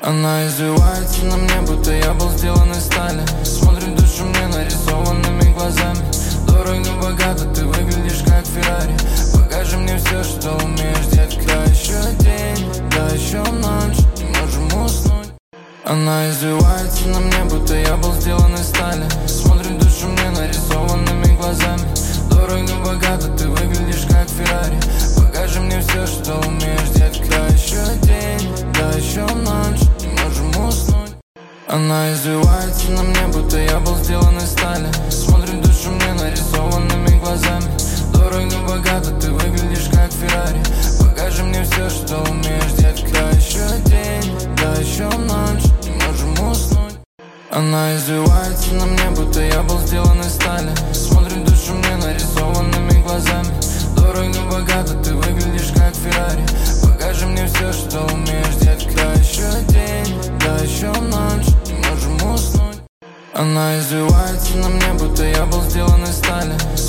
Она извивается на мне, будто я был сделан из стали. Смотрит в душу мне нарисованными глазами. Дорого, богато, ты выглядишь как Феррари. Покажи мне все, что умеешь, детка. Еще день, да еще ночь, не можем уснуть. Она извивается на мне, будто я был сделан из стали. Смотрит в душу мне нарисованными глазами. Дорого, богато, ты выглядишь как Феррари. Покажи мне все, что умеешь, детка. Еще день, да еще ночь, не можем уснуть. Она извивается на мне, будто я был сделан из стали. Смотрит в душу мне нарисованными глазами. Дорого, богато, ты выглядишь как Феррари. Покажи мне все, что умеешь, детка. Еще день, да еще ночь, не можем уснуть. Она извивается на мне, будто я был сделан из стали. Смотрит в душу мне нарисованными глазами. Дорого, богато, ты выглядишь как Феррари. Покажи мне все, что умеешь, детка. Еще день, да еще ночь, не можем уснуть. Она извивается на мне, будто я был сделан из стали.